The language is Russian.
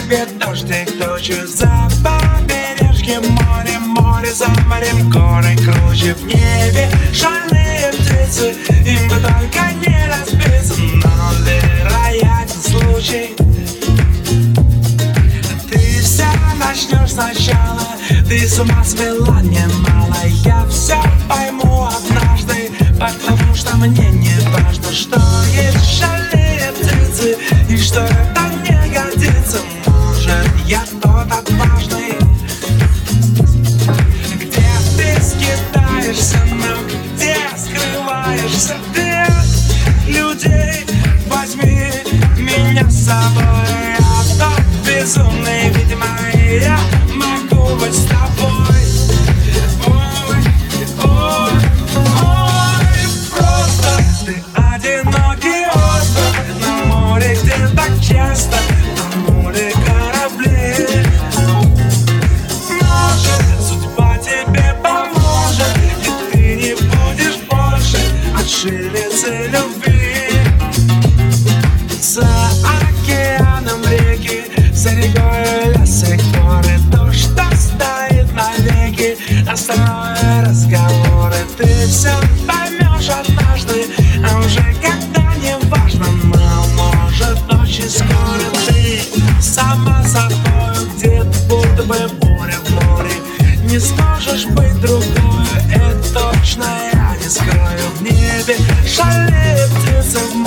небе дождик тучи, за побережьем море, море за морем, горы круче в небе. Шальные птицы, им бы только не разбиться, но вероятен случай. Ты все начнешь сначала, ты с ума свела немало. Я все пойму однажды, потому что мне не важно, что есть шальные птицы и что это не годится. Может, я тот отважный, где ты скитаешься, но где скрываешься ты от людей. Возьми меня с собой, я тот безумный, видимо, я могу быть с тобой. Ой, ой, ой, просто ты одинокий остров на море, где так часто тонули корабли. Может, судьба тебе поможет, и ты не будешь больше отшельницей любви. За океаном реки, за рекой леса горы, то, что стоит навеки, остальное разговоры. Ты все поймешь однажды, а уже когда не важно, но может очень скоро ты сама собой где-то будто бы буря в море. Не сможешь быть другой, это точно я не скрою. В небе шалит птица, в